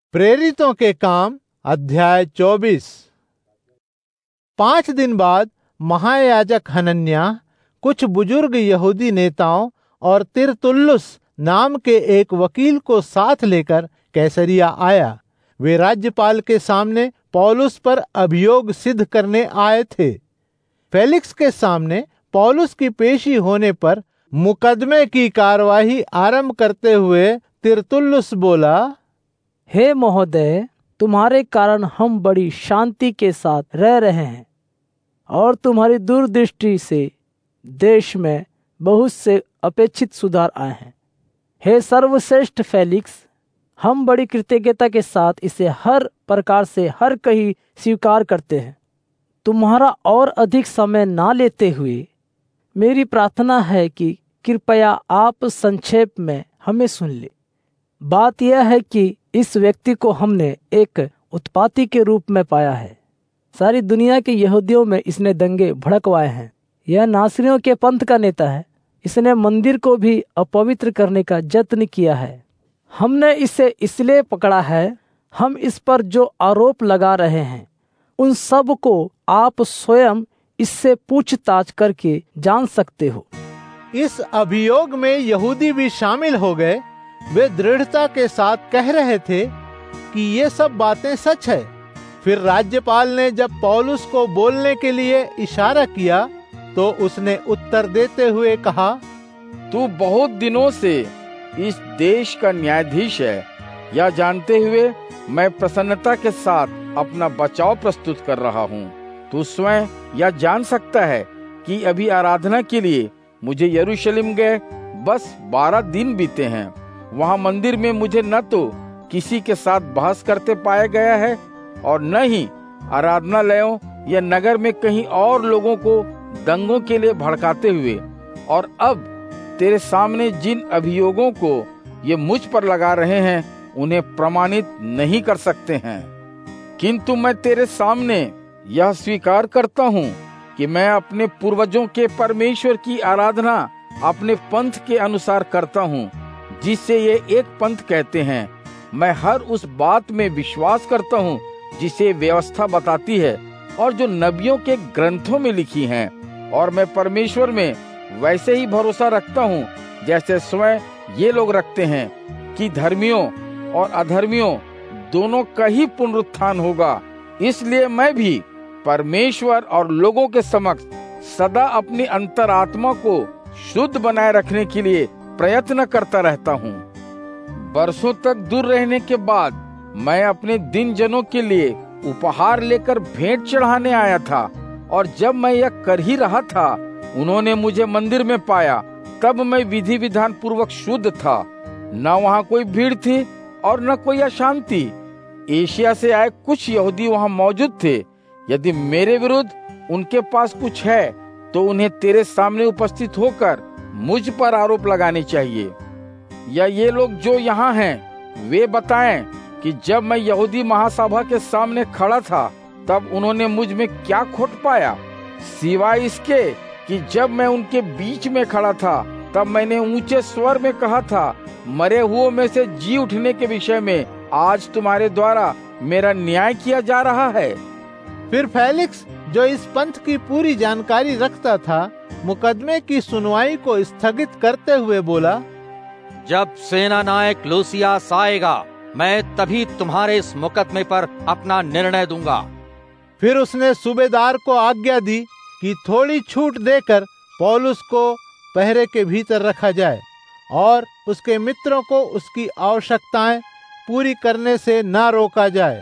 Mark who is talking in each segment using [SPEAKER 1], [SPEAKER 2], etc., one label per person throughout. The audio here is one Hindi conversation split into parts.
[SPEAKER 1] प्रेरितों के काम अध्याय 24। 5 दिन बाद महायाजक हनन्याह कुछ बुजुर्ग यहूदी नेताओं और तिरतुल्लुस नाम के एक वकील को साथ लेकर कैसरिया आया। वे राज्यपाल के सामने पौलुस पर अभियोग सिद्ध करने आए थे। फेलिक्स के सामने पौलुस की पेशी होने पर मुकदमे की कार्यवाही आरंभ करते हुए तिरतुल्लुस बोला,
[SPEAKER 2] हे महोदय, तुम्हारे कारण हम बड़ी शांति के साथ रह रहे हैं और तुम्हारी दूरदृष्टि से देश में बहुत से अपेक्षित सुधार आए हैं। हे सर्वश्रेष्ठ फेलिक्स, हम बड़ी कृतज्ञता के साथ इसे हर प्रकार से हर कहीं स्वीकार करते हैं। तुम्हारा और अधिक समय ना लेते हुए मेरी प्रार्थना है कि कृपया आप संक्षेप में हमें सुन ले। बात यह है कि इस व्यक्ति को हमने एक उत्पाती के रूप में पाया है। सारी दुनिया के यहूदियों में इसने दंगे भड़कवाए हैं। यह नासरियों के पंथ का नेता है। इसने मंदिर को भी अपवित्र करने का यत्न किया है। हमने इसे इसलिए पकड़ा है, हम इस पर जो आरोप लगा रहे हैं उन सब को आप स्वयं इससे पूछताछ करके जान सकते हो।
[SPEAKER 1] इस अभियोग में यहूदी भी शामिल हो गए। वे दृढ़ता के साथ कह रहे थे कि ये सब बातें सच है। फिर राज्यपाल ने जब पौलुस को बोलने के लिए इशारा किया तो उसने उत्तर देते हुए कहा,
[SPEAKER 3] तू बहुत दिनों से इस देश का न्यायाधीश है। यह जानते हुए मैं प्रसन्नता के साथ अपना बचाव प्रस्तुत कर रहा हूँ। तू स्वयं यह जान सकता है कि अभी आराधना के लिए मुझे यरूशलेम गए बस 12 दिन बीते हैं। वहाँ मंदिर में मुझे न तो किसी के साथ बहस करते पाया गया है और न ही आराधनालयों या नगर में कहीं और लोगों को दंगों के लिए भड़काते हुए। और अब तेरे सामने जिन अभियोगों को ये मुझ पर लगा रहे हैं उन्हें प्रमाणित नहीं कर सकते हैं। किंतु मैं तेरे सामने यह स्वीकार करता हूँ कि मैं अपने पूर्वजों के परमेश्वर की आराधना अपने पंथ के अनुसार करता हूँ, जिससे ये एक पंथ कहते हैं। मैं हर उस बात में विश्वास करता हूँ जिसे व्यवस्था बताती है और जो नबियों के ग्रंथों में लिखी हैं, और मैं परमेश्वर में वैसे ही भरोसा रखता हूँ जैसे स्वयं ये लोग रखते हैं कि धर्मियों और अधर्मियों दोनों का ही पुनरुत्थान होगा। इसलिए मैं भी परमेश्वर और लोगों के समक्ष सदा अपनी अंतरात्मा को शुद्ध बनाए रखने के लिए प्रयत्न करता रहता हूँ। बरसों तक दूर रहने के बाद मैं अपने दिन जनों के लिए उपहार लेकर भेंट चढ़ाने आया था, और जब मैं यह कर ही रहा था उन्होंने मुझे मंदिर में पाया। तब मैं विधि विधान पूर्वक शुद्ध था। न वहाँ कोई भीड़ थी और न कोई अशांति। एशिया से आए कुछ यहूदी वहाँ मौजूद थे। यदि मेरे विरुद्ध उनके पास कुछ है तो उन्हें तेरे सामने उपस्थित होकर मुझ पर आरोप लगाने चाहिए, या ये लोग जो यहाँ हैं वे बताएं कि जब मैं यहूदी महासभा के सामने खड़ा था तब उन्होंने मुझ में क्या खोट पाया, सिवाय इसके कि जब मैं उनके बीच में खड़ा था तब मैंने ऊंचे स्वर में कहा था, मरे हुओं में से जी उठने के विषय में आज तुम्हारे द्वारा मेरा न्याय किया जा रहा है।
[SPEAKER 1] फिर फेलिक्स, जो इस पंथ की पूरी जानकारी रखता था, मुकदमे की सुनवाई को स्थगित करते हुए बोला,
[SPEAKER 4] जब सेना नायक लूसियास आएगा मैं तभी तुम्हारे इस मुकदमे पर अपना निर्णय दूंगा।
[SPEAKER 1] फिर उसने सूबेदार को आज्ञा दी कि थोड़ी छूट देकर पौलुस को पहरे के भीतर रखा जाए और उसके मित्रों को उसकी आवश्यकताएं पूरी करने से न रोका जाए।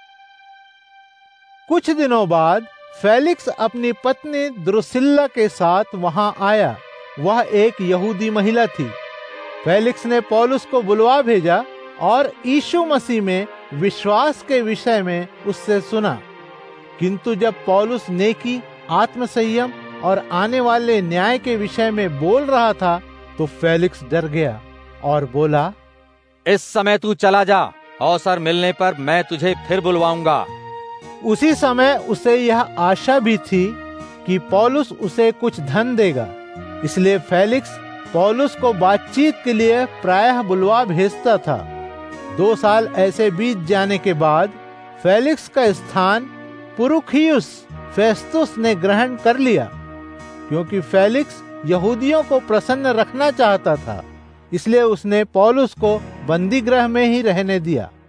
[SPEAKER 1] कुछ दिनों बाद फेलिक्स अपनी पत्नी द्रुसिल्ला के साथ वहां आया। वह एक यहूदी महिला थी। फेलिक्स ने पौलुस को बुलवा भेजा और यीशु मसीह में विश्वास के विषय में उससे सुना। किंतु जब पौलुस नेकी, आत्मसंयम और आने वाले न्याय के विषय में बोल रहा था तो फेलिक्स डर गया और बोला,
[SPEAKER 4] इस समय तू चला जा, अवसर मिलने पर मैं तुझे फिर बुलवाऊंगा।
[SPEAKER 1] उसी समय उसे यह आशा भी थी कि पौलुस उसे कुछ धन देगा। इसलिए फेलिक्स पौलुस को बातचीत के लिए प्रायः बुलवा भेजता था। 2 साल ऐसे बीत जाने के बाद फेलिक्स का स्थान पुरुखियुस फेस्तुस ने ग्रहण कर लिया, क्योंकि फेलिक्स यहूदियों को प्रसन्न रखना चाहता था। इसलिए उसने पौलुस को बंदी गृह में ही रहने दिया।